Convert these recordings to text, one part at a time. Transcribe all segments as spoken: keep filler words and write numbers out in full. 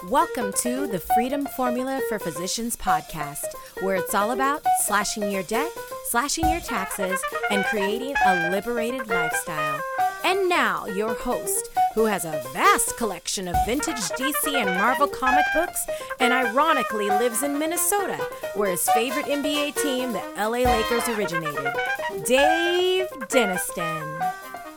Welcome to the Freedom Formula for Physicians podcast, where it's all about slashing your debt, slashing your taxes, and creating a liberated lifestyle. And now, your host, who has a vast collection of vintage D C and Marvel comic books, and ironically lives in Minnesota, where his favorite N B A team, the L A Lakers, originated, Dave Deniston.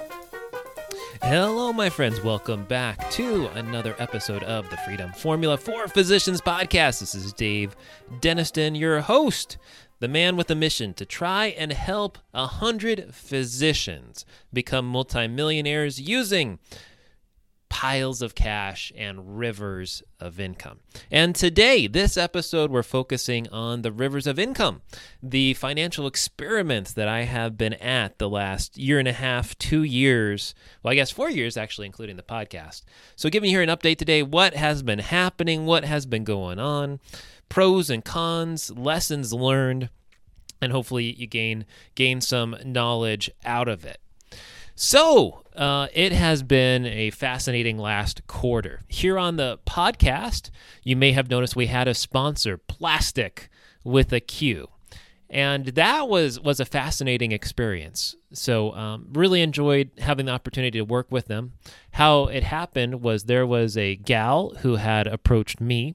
Hello, my friends. Welcome back to another episode of the Freedom Formula for Physicians podcast. This is Dave Deniston, your host, the man with a mission to try and help a hundred physicians become multimillionaires using piles of cash and rivers of income. And today, this episode, we're focusing on the rivers of income, the financial experiments that I have been at the last year and a half, two years, well, I guess four years actually, including the podcast. So giving you here an update today, what has been happening, what has been going on, pros and cons, lessons learned, and hopefully you gain gain some knowledge out of it. So, uh, it has been a fascinating last quarter. Here on the podcast, you may have noticed we had a sponsor, Plastic with a Q. And that was, was a fascinating experience. So, um, really enjoyed having the opportunity to work with them. How it happened was there was a gal who had approached me,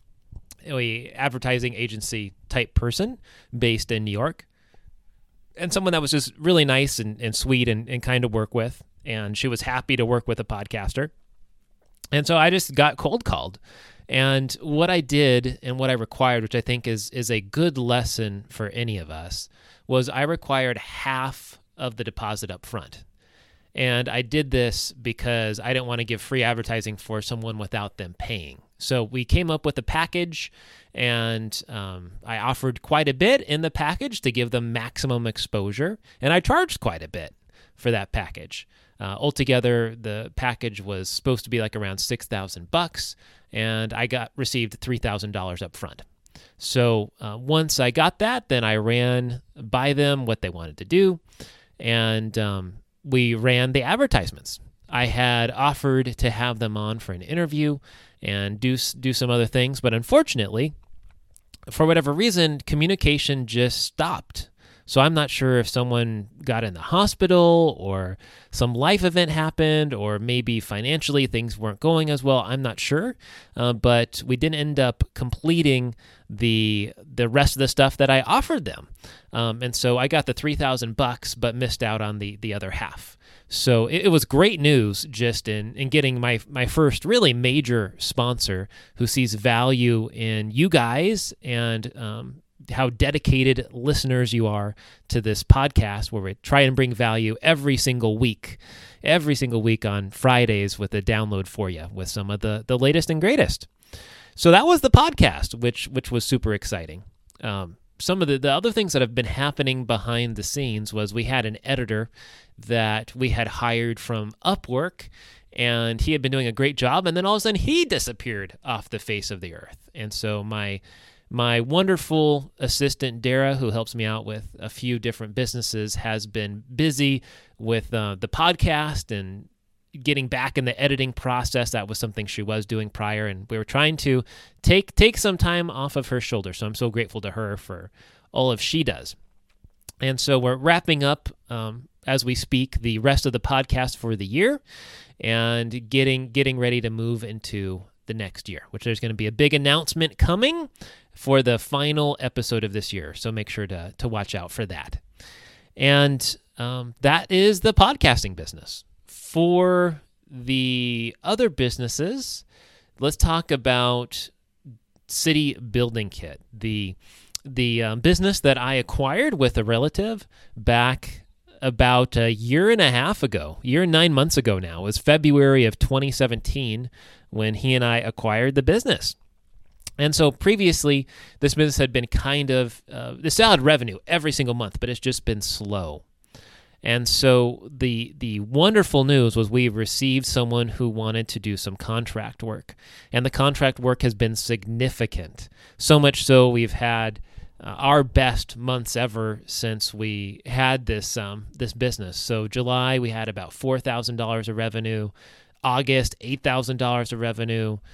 a advertising agency type person based in New York, and someone that was just really nice and, and sweet and, and kind to work with. And she was happy to work with a podcaster. And so I just got cold called. And what I did and what I required, which I think is is a good lesson for any of us, was I required half of the deposit up front. And I did this because I didn't want to give free advertising for someone without them paying. So we came up with a package, and um, I offered quite a bit in the package to give them maximum exposure, and I charged quite a bit for that package. Uh, altogether, the package was supposed to be like around six thousand bucks, and I got received three thousand dollars up front. So uh, once I got that, then I ran by them what they wanted to do, and um, we ran the advertisements. I had offered to have them on for an interview and do do some other things, but unfortunately, for whatever reason, communication just stopped. So I'm not sure if someone got in the hospital or some life event happened, or maybe financially things weren't going as well. I'm not sure, uh, but we didn't end up completing the the rest of the stuff that I offered them, um, and so I got the three thousand bucks, but missed out on the the other half. So it, it was great news just in, in getting my my first really major sponsor who sees value in you guys and um, how dedicated listeners you are to this podcast, where we try and bring value every single week, every single week on Fridays with a download for you with some of the, the latest and greatest. So that was the podcast, which which was super exciting. Um, some of the, the other things that have been happening behind the scenes was we had an editor that we had hired from Upwork, and he had been doing a great job, and then all of a sudden he disappeared off the face of the earth. And so my my wonderful assistant, Dara, who helps me out with a few different businesses, has been busy with uh, the podcast and getting back in the editing process. That was something she was doing prior, and we were trying to take take some time off of her shoulder. So I'm so grateful to her for all of she does. And so we're wrapping up um, as we speak the rest of the podcast for the year, and getting getting ready to move into the next year, which there's going to be a big announcement coming for the final episode of this year. So make sure to to watch out for that. And um, that is the podcasting business. For the other businesses, let's talk about City Building Kit, the the um, business that I acquired with a relative back about a year and a half ago, year and nine months ago now. It was February of twenty seventeen when he and I acquired the business. And so previously, this business had been kind of, uh, the solid revenue every single month, but it's just been slow. And so the the wonderful news was we received someone who wanted to do some contract work. And the contract work has been significant. So much so we've had uh, our best months ever since we had this um, this business. So July, we had about four thousand dollars of revenue. August, eight thousand dollars of revenue.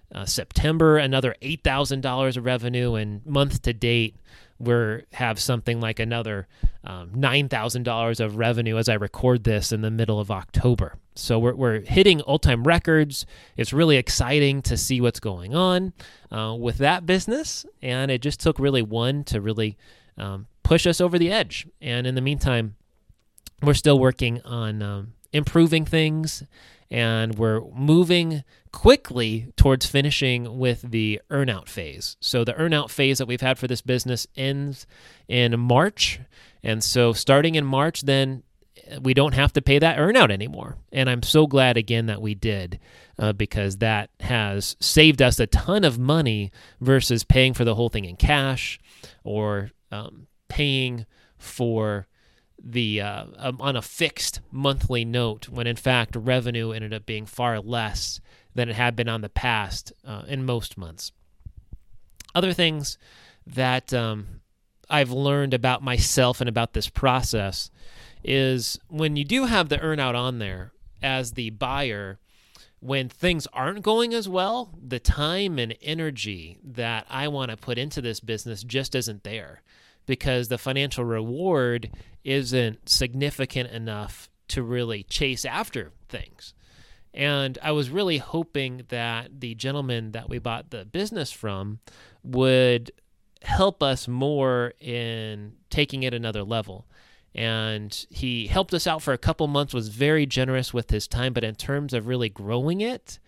uh, September, another eight thousand dollars of revenue, and month to date, we have something like another um, nine thousand dollars of revenue as I record this in the middle of October. So we're, we're hitting all-time records. It's really exciting to see what's going on uh, with that business, and it just took really one to really um, push us over the edge. And in the meantime, we're still working on um, improving things, and we're moving quickly towards finishing with the earnout phase. So the earnout phase that we've had for this business ends in March. And so starting in March, then we don't have to pay that earnout anymore. And I'm so glad, again, that we did uh, because that has saved us a ton of money versus paying for the whole thing in cash or um, paying for the uh, um, on a fixed monthly note when in fact revenue ended up being far less than it had been on the past uh, in most months. Other things that um, I've learned about myself and about this process is when you do have the earnout on there as the buyer, when things aren't going as well, the time and energy that I want to put into this business just isn't there, because the financial reward isn't significant enough to really chase after things. And I was really hoping that the gentleman that we bought the business from would help us more in taking it another level. And he helped us out for a couple months, was very generous with his time, but in terms of really growing it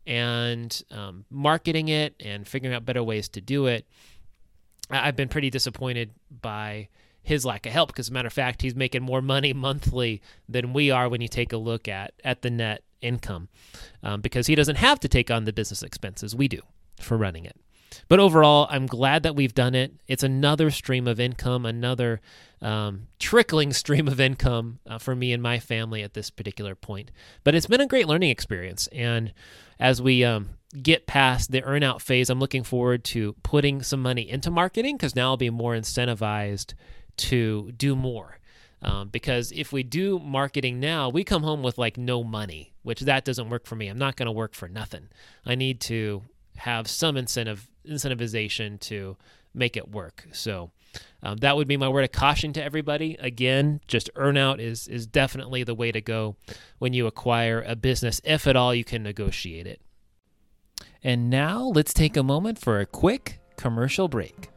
and um, marketing it and figuring out better ways to do it, I've been pretty disappointed by his lack of help, because as a matter of fact, he's making more money monthly than we are when you take a look at, at the net income, um, because he doesn't have to take on the business expenses. We do for running it. But overall, I'm glad that we've done it. It's another stream of income, another um, trickling stream of income uh, for me and my family at this particular point. But it's been a great learning experience. And as we um, get past the earnout phase, I'm looking forward to putting some money into marketing, because now I'll be more incentivized to do more. Um, because if we do marketing now, we come home with like no money, which that doesn't work for me. I'm not going to work for nothing. I need to have some incentive incentivization to make it work. So um, that would be my word of caution to everybody. Again, just earnout is is definitely the way to go when you acquire a business, if at all you can negotiate it. And now let's take a moment for a quick commercial break.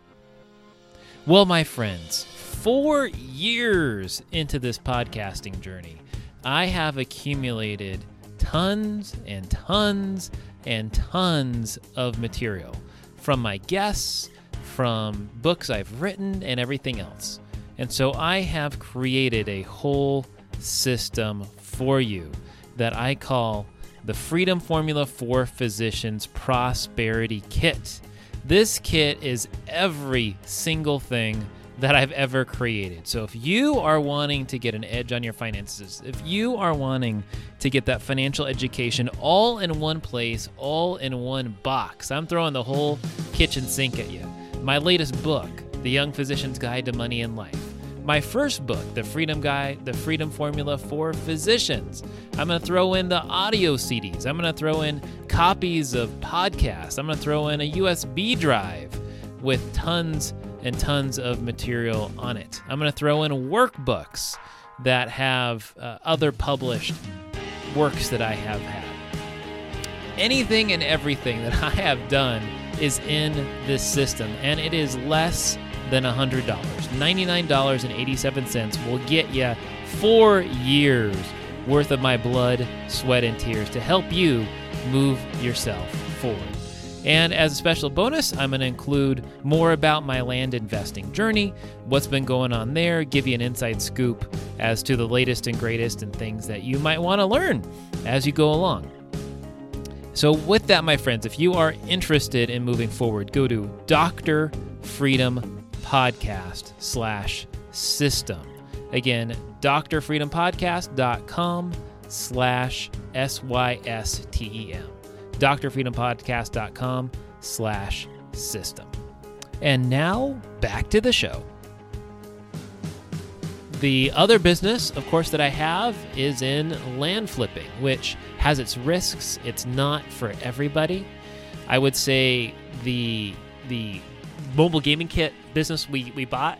Well, my friends, four years into this podcasting journey, I have accumulated tons and tons and tons of material from my guests, from books I've written, and everything else. And so I have created a whole system for you that I call the Freedom Formula for Physicians Prosperity Kit. This kit is every single thing that I've ever created. So if you are wanting to get an edge on your finances, if you are wanting to get that financial education all in one place, all in one box, I'm throwing the whole kitchen sink at you. My latest book, The Young Physician's Guide to Money and Life. My first book, The Freedom Guide, The Freedom Formula for Physicians. I'm going to throw in the audio C Ds. I'm going to throw in copies of podcasts. I'm going to throw in a U S B drive with tons and tons of material on it. I'm going to throw in workbooks that have uh, other published works that I have had. Anything and everything that I have done is in this system, and it is less than one hundred dollars. ninety-nine dollars and eighty-seven cents will get you four years worth of my blood, sweat, and tears to help you move yourself forward. And as a special bonus, I'm going to include more about my land investing journey, what's been going on there, give you an inside scoop as to the latest and greatest and things that you might want to learn as you go along. So with that, my friends, if you are interested in moving forward, go to Doctor Freedom Podcast slash system. Again, drfreedompodcast.com slash S-Y-S-T-E-M. drfreedompodcast.com slash system. And now back to the show. The other business, of course, that I have is in land flipping, which has its risks. It's not for everybody. I would say the the mobile gaming kit business we, we bought,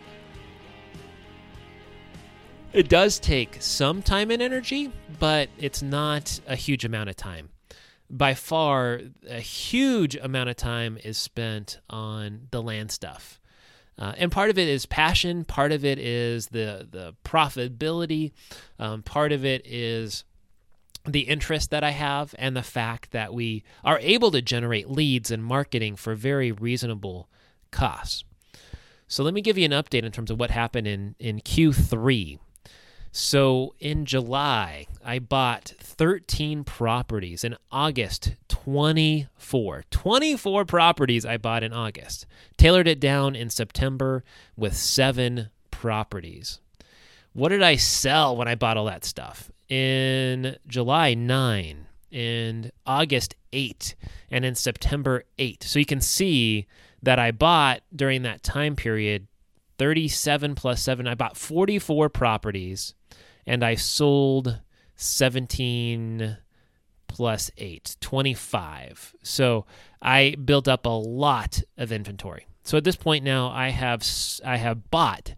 it does take some time and energy, but it's not a huge amount of time. By far, a huge amount of time is spent on the land stuff. Uh, and part of it is passion. Part of it is the, the profitability. Um, part of it is the interest that I have and the fact that we are able to generate leads and marketing for very reasonable costs. So let me give you an update in terms of what happened in, in Q three. So in July, I bought thirteen properties. In August, twenty-four. twenty-four properties I bought in August. Tailored it down in September with seven properties. What did I sell when I bought all that stuff? In July, nine. In August, eight. And in September, eight. So you can see that I bought during that time period thirty-seven plus seven. I bought forty-four properties. And I sold seventeen plus eight, twenty-five. So I built up a lot of inventory. So at this point now, I have I have bought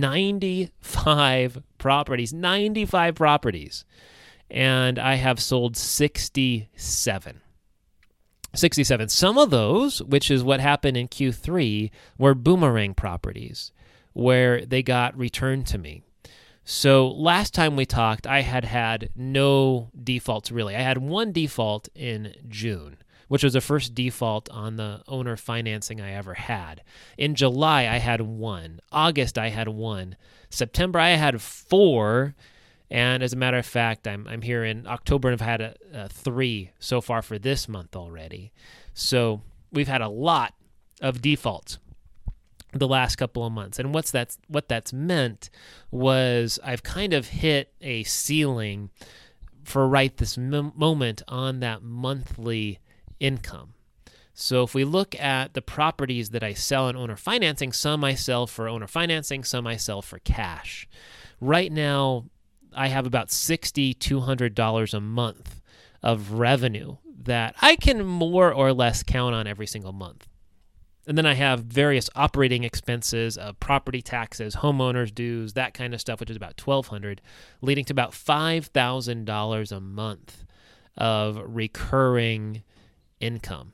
ninety-five properties, ninety-five properties, and I have sold sixty-seven. sixty-seven. Some of those, which is what happened in Q three, were boomerang properties where they got returned to me. So last time we talked, I had had no defaults really. I had one default in June, which was the first default on the owner financing I ever had. In July, I had one. August, I had one. September, I had four. And as a matter of fact, I'm I'm here in October and I've had a, a three so far for this month already. So we've had a lot of defaults the last couple of months. And what's that's what that's meant was I've kind of hit a ceiling for right this m- moment on that monthly income. So if we look at the properties that I sell in owner financing, some I sell for owner financing, some I sell for cash. Right now, I have about six thousand two hundred dollars a month of revenue that I can more or less count on every single month. And then I have various operating expenses of property taxes, homeowners dues, that kind of stuff, which is about twelve hundred dollars, leading to about five thousand dollars a month of recurring income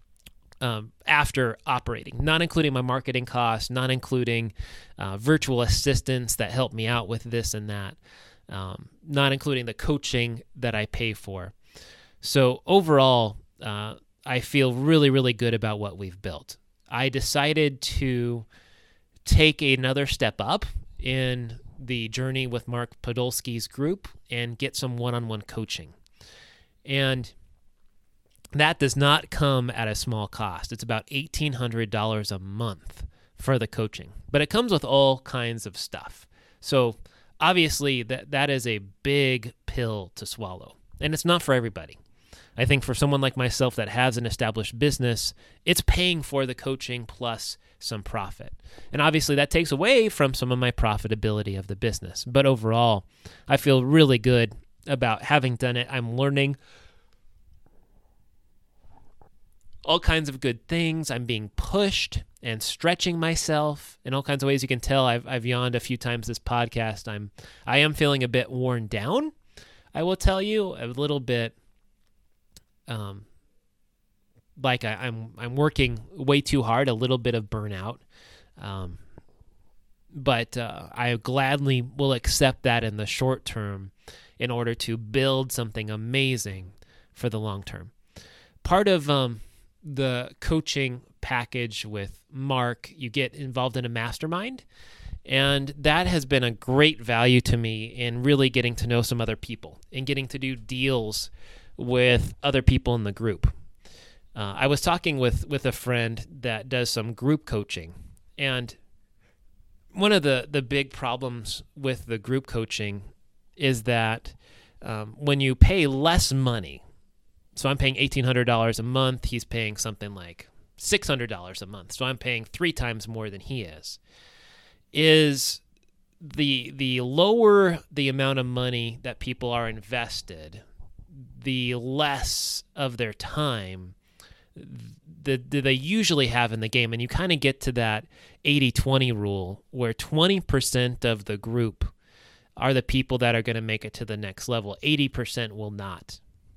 um, after operating, not including my marketing costs, not including uh, virtual assistants that help me out with this and that, um, not including the coaching that I pay for. So overall, uh, I feel really, really good about what we've built. I decided to take another step up in the journey with Mark Podolsky's group and get some one-on-one coaching. And that does not come at a small cost. It's about eighteen hundred dollars a month for the coaching, but it comes with all kinds of stuff. So obviously that that is a big pill to swallow, and it's not for everybody. I think for someone like myself that has an established business, it's paying for the coaching plus some profit. And obviously that takes away from some of my profitability of the business. But overall, I feel really good about having done it. I'm learning all kinds of good things. I'm being pushed and stretching myself in all kinds of ways. You can tell I've I've yawned a few times this podcast. I'm I am feeling a bit worn down. I will tell you a little bit Um, like I, I'm I'm working way too hard, a little bit of burnout, um, but uh, I gladly will accept that in the short term in order to build something amazing for the long term. Part of um, the coaching package with Mark, you get involved in a mastermind, and that has been a great value to me in really getting to know some other people and getting to do deals with other people in the group. Uh, I was talking with, with a friend that does some group coaching, and one of the, the big problems with the group coaching is that um, when you pay less money, so I'm paying eighteen hundred dollars a month, he's paying something like six hundred dollars a month, so I'm paying three times more than he is, is the the lower the amount of money that people are invested, the less of their time that they usually have in the game. And you kind of get to that eighty twenty rule where twenty percent of the group are the people that are going to make it to the next level. eighty percent will not.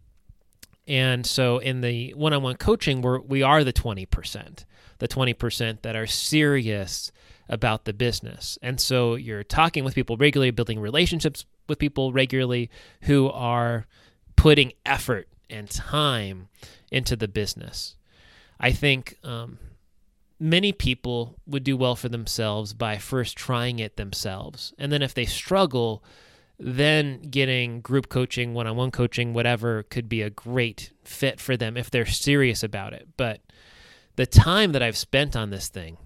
And so in the one-on-one coaching, we're, we are the twenty percent, the twenty percent that are serious about the business. And so you're talking with people regularly, building relationships with people regularly who are putting effort and time into the business. I think um, many people would do well for themselves by first trying it themselves. And then if they struggle, then getting group coaching, one-on-one coaching, whatever, could be a great fit for them if they're serious about it. But the time that I've spent on this thing,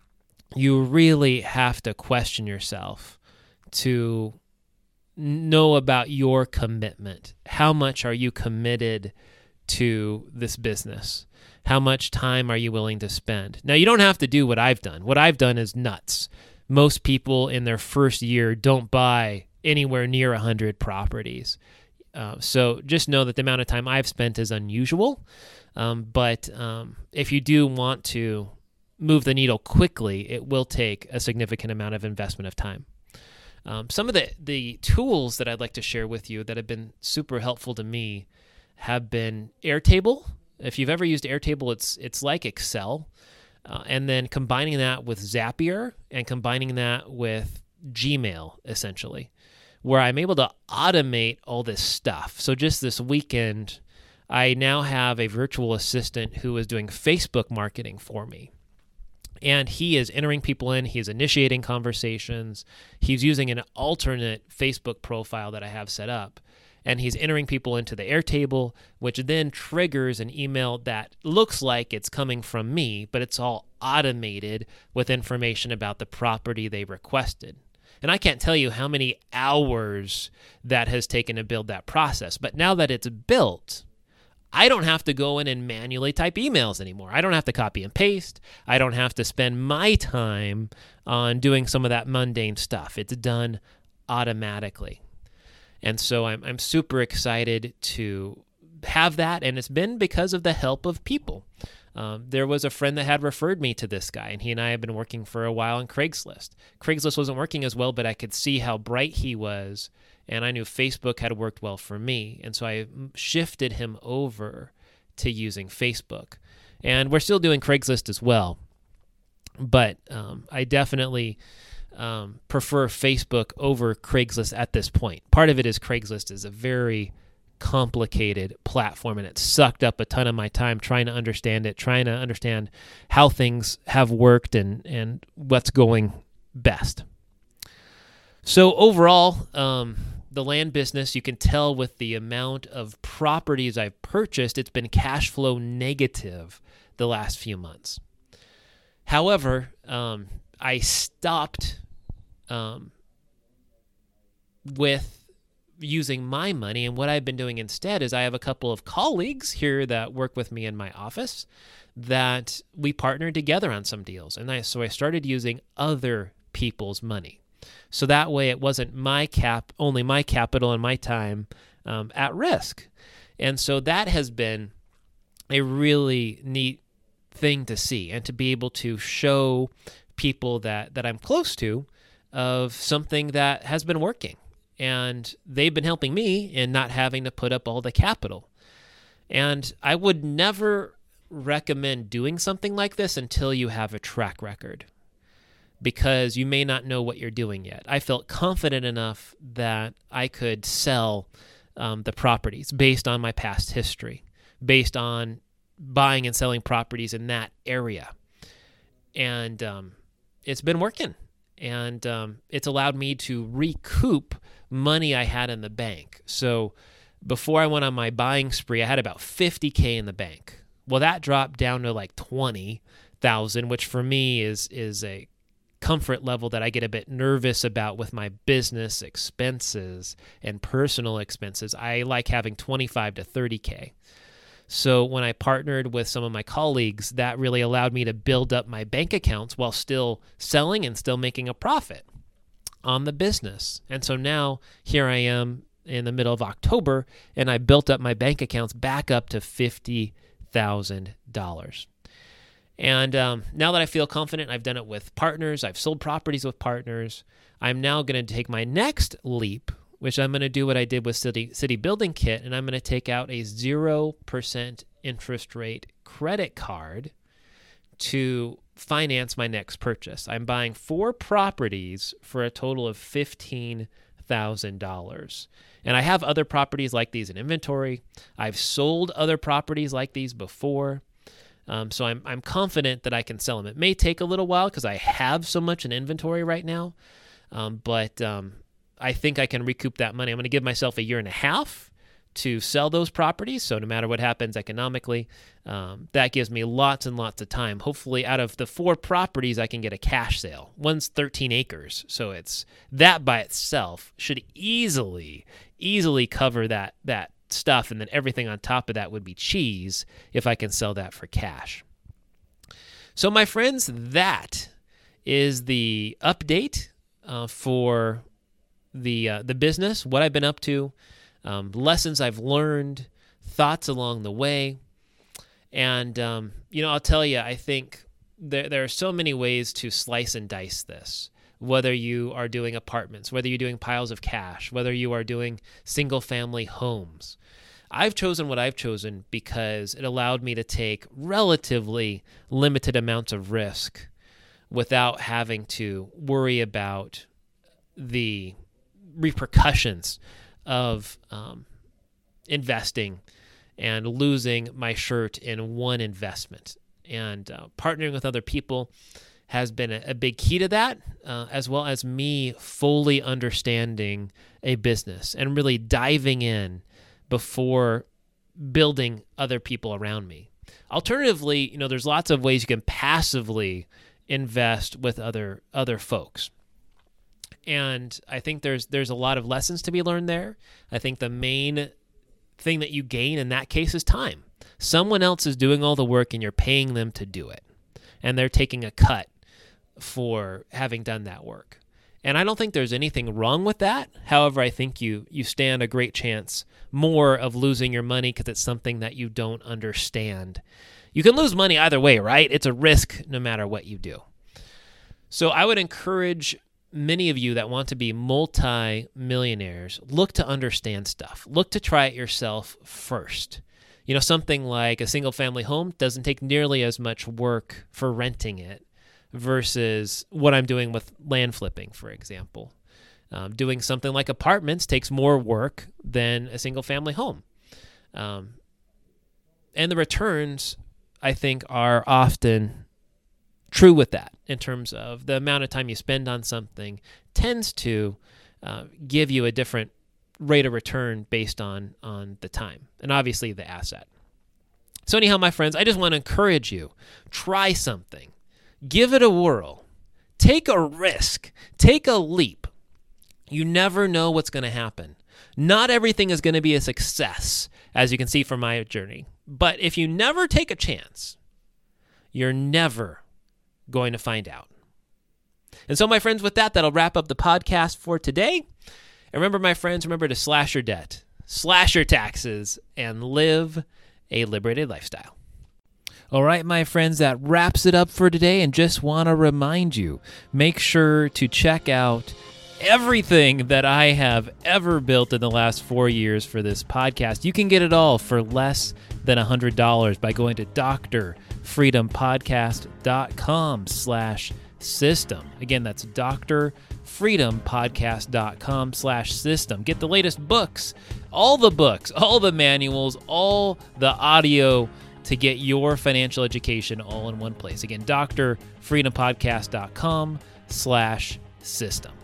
you really have to question yourself to know about your commitment. How much are you committed to this business? How much time are you willing to spend? Now, you don't have to do what I've done. What I've done is nuts. Most people in their first year don't buy anywhere near one hundred properties. Uh, so just know that the amount of time I've spent is unusual. Um, but um, if you do want to move the needle quickly, it will take a significant amount of investment of time. Um, some of the, the tools that I'd like to share with you that have been super helpful to me have been Airtable. If you've ever used Airtable, it's it's like Excel. Uh, and then combining that with Zapier and combining that with Gmail, essentially, where I'm able to automate all this stuff. So just this weekend, I now have a virtual assistant who is doing Facebook marketing for me. And he is entering people in. He's initiating conversations. He's using an alternate Facebook profile that I have set up. And he's entering people into the Airtable, which then triggers an email that looks like it's coming from me, but it's all automated with information about the property they requested. And I can't tell you how many hours that has taken to build that process. But now that it's built, I don't have to go in and manually type emails anymore. I don't have to copy and paste. I don't have to spend my time on doing some of that mundane stuff. It's done automatically. And so I'm I'm super excited to have that, and it's been because of the help of people. Um, there was a friend that had referred me to this guy, and he and I have been working for a while on Craigslist. Craigslist wasn't working as well, but I could see how bright he was, and I knew Facebook had worked well for me, and so I shifted him over to using Facebook. And we're still doing Craigslist as well, but um, I definitely um, prefer Facebook over Craigslist at this point. Part of it is Craigslist is a very complicated platform, and it sucked up a ton of my time trying to understand it, trying to understand how things have worked and, and what's going best. So overall, um, the land business, you can tell with the amount of properties I've purchased, it's been cash flow negative the last few months. However, um, I stopped um, with using my money, and what I've been doing instead is I have a couple of colleagues here that work with me in my office that we partnered together on some deals. And I, so I started using other people's money. So that way it wasn't my cap, only my capital and my time um, at risk. And so that has been a really neat thing to see, and to be able to show people that, that I'm close to of something that has been working. And they've been helping me in not having to put up all the capital. And I would never recommend doing something like this until you have a track record, because you may not know what you're doing yet. I felt confident enough that I could sell um, the properties based on my past history, based on buying and selling properties in that area. And um, it's been working. And um, it's allowed me to recoup money I had in the bank. So before I went on my buying spree, I had about fifty K in the bank. Well, that dropped down to like twenty thousand, which for me is is a comfort level that I get a bit nervous about with my business expenses and personal expenses. I like having twenty-five to thirty K. So when I partnered with some of my colleagues, that really allowed me to build up my bank accounts while still selling and still making a profit on the business. And so now here I am in the middle of October, and I built up my bank accounts back up to fifty thousand dollars. And um, now that I feel confident, I've done it with partners, I've sold properties with partners, I'm now going to take my next leap, which I'm going to do what I did with City, City Building Kit, and I'm going to take out a zero percent interest rate credit card to finance my next purchase. I'm buying four properties for a total of fifteen thousand dollars. And I have other properties like these in inventory. I've sold other properties like these before. Um, so I'm I'm confident that I can sell them. It may take a little while because I have so much in inventory right now, um, but um, I think I can recoup that money. I'm going to give myself a year and a half to sell those properties. So no matter what happens economically, um, that gives me lots and lots of time. Hopefully out of the four properties, I can get a cash sale. One's thirteen acres. So it's that by itself should easily, easily cover that, that stuff. And then everything on top of that would be cheese if I can sell that for cash. So my friends, that is the update uh, for the, uh, the business, what I've been up to. Um, lessons I've learned, thoughts along the way. And, um, you know, I'll tell you, I think there, there are so many ways to slice and dice this, whether you are doing apartments, whether you're doing piles of cash, whether you are doing single family homes. I've chosen what I've chosen because it allowed me to take relatively limited amounts of risk without having to worry about the repercussions of um, investing and losing my shirt in one investment. And uh, partnering with other people has been a, a big key to that, uh, as well as me fully understanding a business and really diving in before building other people around me. Alternatively, you know, there's lots of ways you can passively invest with other other folks. And I think there's there's a lot of lessons to be learned there. I think the main thing that you gain in that case is time. Someone else is doing all the work and you're paying them to do it. And they're taking a cut for having done that work. And I don't think there's anything wrong with that. However, I think you you stand a great chance more of losing your money because it's something that you don't understand. You can lose money either way, right? It's a risk no matter what you do. So I would encourage many of you that want to be multi-millionaires, look to understand stuff. Look to try it yourself first. You know, something like a single-family home doesn't take nearly as much work for renting it versus what I'm doing with land flipping, for example. Um, doing something like apartments takes more work than a single-family home. Um, and the returns, I think, are often true with that in terms of the amount of time you spend on something tends to uh, give you a different rate of return based on, on the time and obviously the asset. So anyhow, my friends, I just want to encourage you, try something, give it a whirl, take a risk, take a leap. You never know what's going to happen. Not everything is going to be a success, as you can see from my journey. But if you never take a chance, you're never going to find out. And so, my friends, with that, that'll wrap up the podcast for today. And remember, my friends, remember to slash your debt, slash your taxes, and live a liberated lifestyle. All right, my friends, that wraps it up for today. And just want to remind you, make sure to check out everything that I have ever built in the last four years for this podcast. You can get it all for less than one hundred dollars by going to drfreedompodcast.com slash system. Again, that's drfreedompodcast.com slash system. Get the latest books, all the books, all the manuals, all the audio to get your financial education all in one place. Again, drfreedompodcast.com slash system.